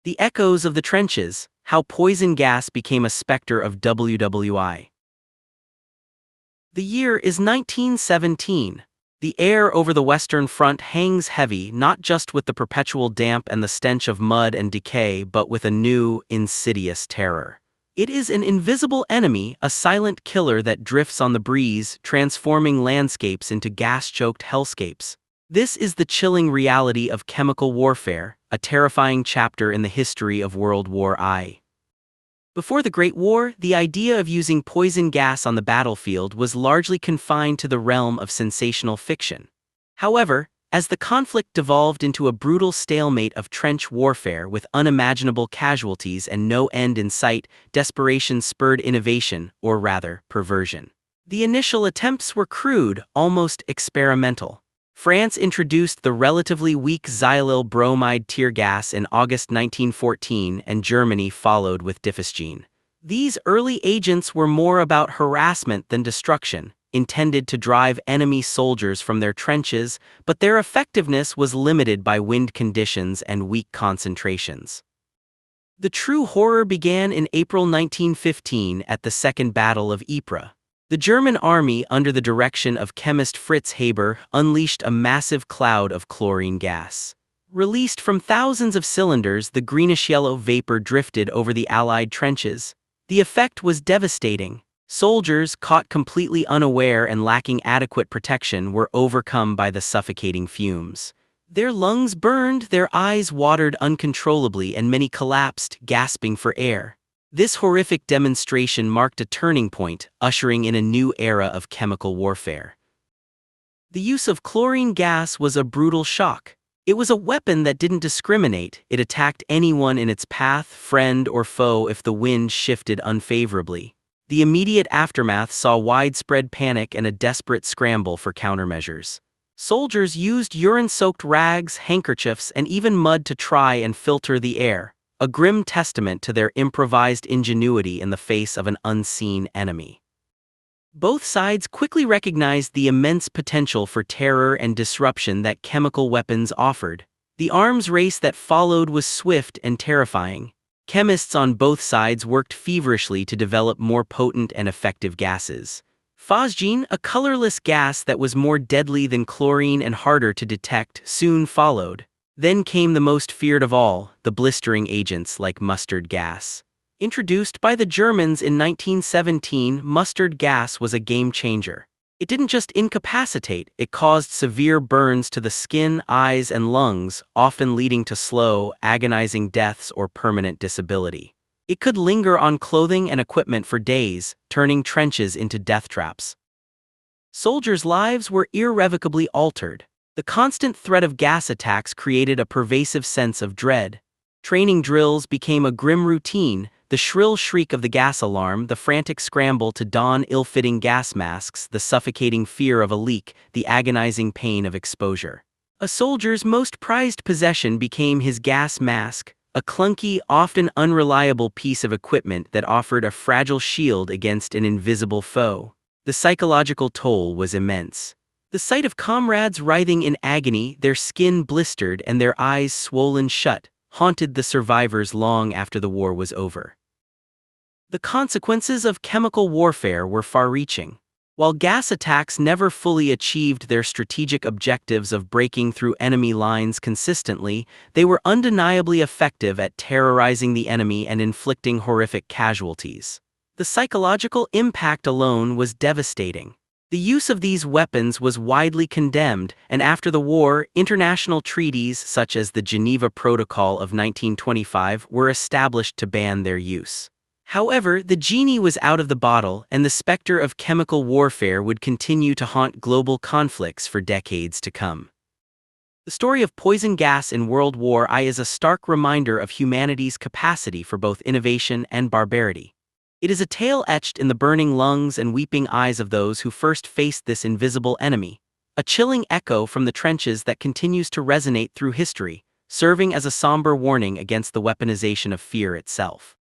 The Echoes of the Trenches: How Poison Gas Became a Specter of WWI. The year is 1917. The air over the Western Front hangs heavy, not just with the perpetual damp and the stench of mud and decay, but with a new, insidious terror. It is an invisible enemy, a silent killer that drifts on the breeze, transforming landscapes into gas-choked hellscapes. This is the chilling reality of chemical warfare, a terrifying chapter in the history of World War I. Before the Great War, the idea of using poison gas on the battlefield was largely confined to the realm of sensational fiction. However, as the conflict devolved into a brutal stalemate of trench warfare with unimaginable casualties and no end in sight, desperation spurred innovation, or rather, perversion. The initial attempts were crude, almost experimental. France introduced the relatively weak xylyl bromide tear gas in August 1914, and Germany followed with Diffusgene. These early agents were more about harassment than destruction, intended to drive enemy soldiers from their trenches, but their effectiveness was limited by wind conditions and weak concentrations. The true horror began in April 1915 at the Second Battle of Ypres. The German army, under the direction of chemist Fritz Haber, unleashed a massive cloud of chlorine gas. Released from thousands of cylinders, the greenish-yellow vapor drifted over the Allied trenches. The effect was devastating. Soldiers, caught completely unaware and lacking adequate protection, were overcome by the suffocating fumes. Their lungs burned, their eyes watered uncontrollably, and many collapsed, gasping for air. This horrific demonstration marked a turning point, ushering in a new era of chemical warfare. The use of chlorine gas was a brutal shock. It was a weapon that didn't discriminate. It attacked anyone in its path, friend or foe, if the wind shifted unfavorably. The immediate aftermath saw widespread panic and a desperate scramble for countermeasures. Soldiers used urine-soaked rags, handkerchiefs, and even mud to try and filter the air, a grim testament to their improvised ingenuity in the face of an unseen enemy. Both sides quickly recognized the immense potential for terror and disruption that chemical weapons offered. The arms race that followed was swift and terrifying. Chemists on both sides worked feverishly to develop more potent and effective gases. Phosgene, a colorless gas that was more deadly than chlorine and harder to detect, soon followed. Then came the most feared of all, the blistering agents like mustard gas. Introduced by the Germans in 1917, mustard gas was a game-changer. It didn't just incapacitate, it caused severe burns to the skin, eyes, and lungs, often leading to slow, agonizing deaths or permanent disability. It could linger on clothing and equipment for days, turning trenches into death traps. Soldiers' lives were irrevocably altered. The constant threat of gas attacks created a pervasive sense of dread. Training drills became a grim routine, the shrill shriek of the gas alarm, the frantic scramble to don ill-fitting gas masks, the suffocating fear of a leak, the agonizing pain of exposure. A soldier's most prized possession became his gas mask, a clunky, often unreliable piece of equipment that offered a fragile shield against an invisible foe. The psychological toll was immense. The sight of comrades writhing in agony, their skin blistered and their eyes swollen shut, haunted the survivors long after the war was over. The consequences of chemical warfare were far-reaching. While gas attacks never fully achieved their strategic objectives of breaking through enemy lines consistently, they were undeniably effective at terrorizing the enemy and inflicting horrific casualties. The psychological impact alone was devastating. The use of these weapons was widely condemned, and after the war, international treaties such as the Geneva Protocol of 1925 were established to ban their use. However, the genie was out of the bottle, and the specter of chemical warfare would continue to haunt global conflicts for decades to come. The story of poison gas in World War I is a stark reminder of humanity's capacity for both innovation and barbarity. It is a tale etched in the burning lungs and weeping eyes of those who first faced this invisible enemy, a chilling echo from the trenches that continues to resonate through history, serving as a somber warning against the weaponization of fear itself.